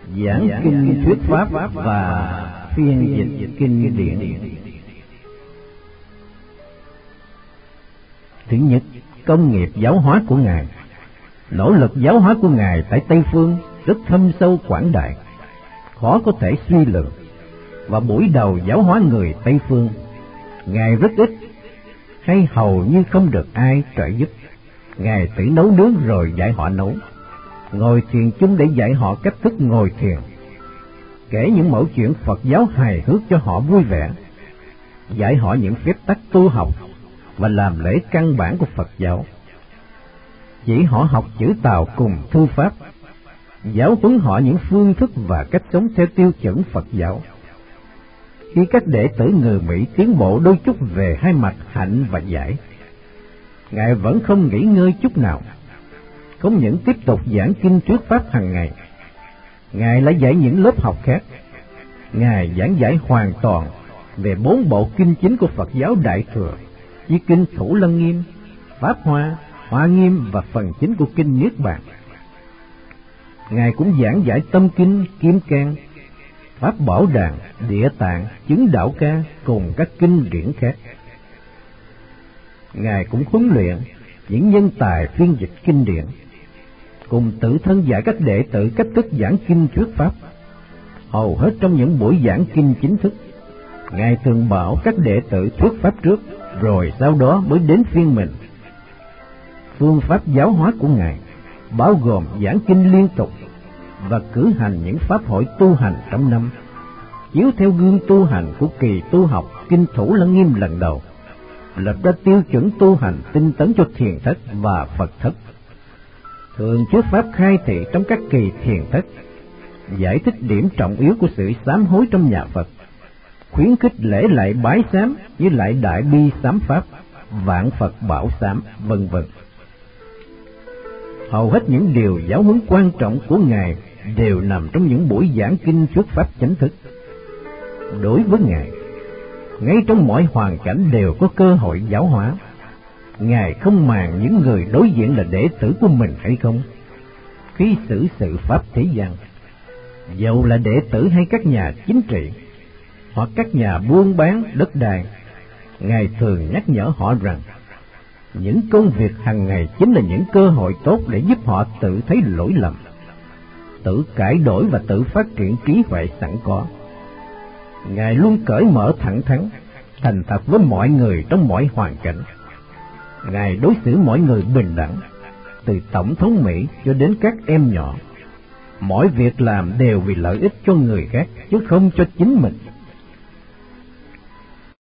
giảng kinh thuyết pháp và phiên dịch kinh điển. Thứ nhất, công nghiệp giáo hóa của Ngài. Nỗ lực giáo hóa của Ngài tại Tây Phương rất thâm sâu quảng đại, khó có thể suy lượng. Và buổi đầu giáo hóa người Tây Phương, Ngài rất ít hay hầu như không được ai trợ giúp. Ngài tự nấu nướng rồi dạy họ nấu, ngồi thiền chung để dạy họ cách thức ngồi thiền, kể những mẫu chuyện Phật giáo hài hước cho họ vui vẻ, dạy họ những phép tắc tu học và làm lễ căn bản của Phật giáo, chỉ họ học chữ Tào cùng thư pháp, giáo huấn họ những phương thức và cách sống theo tiêu chuẩn Phật giáo. Khi các đệ tử người Mỹ tiến bộ đôi chút về hai mặt hạnh và giải, Ngài vẫn không nghỉ ngơi chút nào. Không những tiếp tục giảng kinh thuyết pháp hàng ngày, Ngài lại dạy những lớp học khác. Ngài giảng giải hoàn toàn về 4 bộ kinh chính của Phật giáo Đại Thừa, như kinh Thủ Lăng Nghiêm, Pháp Hoa, Hoa Nghiêm và phần chính của kinh Niết Bàn. Ngài cũng giảng giải tâm kinh, Kim Cang, Pháp Bảo Đàn, Địa Tạng, Chứng Đạo Ca cùng các kinh điển khác. Ngài cũng huấn luyện những nhân tài phiên dịch kinh điển, cùng tự thân dạy các đệ tử cách thức giảng kinh thuyết pháp. Hầu hết trong những buổi giảng kinh chính thức, Ngài thường bảo các đệ tử thuyết pháp trước, rồi sau đó mới đến phiên mình. Phương pháp giáo hóa của Ngài bao gồm giảng kinh liên tục và cử hành những pháp hội tu hành trong năm, chiếu theo gương tu hành của kỳ tu học kinh Thủ Lăng Nghiêm lần đầu, lập ra tiêu chuẩn tu hành tinh tấn cho thiền thất và Phật thất. Thường thuyết pháp khai thị trong các kỳ thiền thất, giải thích điểm trọng yếu của sự sám hối trong nhà Phật, khuyến khích lễ lạy bái sám như lạy Đại Bi Sám Pháp, Vạn Phật Bảo Sám, vân vân. Hầu hết những điều giáo huấn quan trọng của Ngài đều nằm trong những buổi giảng kinh thuyết pháp chính thức. Đối với Ngài, ngay trong mọi hoàn cảnh đều có cơ hội giáo hóa. Ngài không màng những người đối diện là đệ tử của mình hay không. Khi xử sự pháp thế gian, dầu là đệ tử hay các nhà chính trị hoặc các nhà buôn bán đất đai, Ngài thường nhắc nhở họ rằng những công việc hàng ngày chính là những cơ hội tốt để giúp họ tự thấy lỗi lầm, tự cải đổi và tự phát triển trí huệ sẵn có. Ngài luôn cởi mở thẳng thắn, thành thật với mọi người trong mọi hoàn cảnh. Ngài đối xử mọi người bình đẳng, từ Tổng thống Mỹ cho đến các em nhỏ. Mọi việc làm đều vì lợi ích cho người khác chứ không cho chính mình.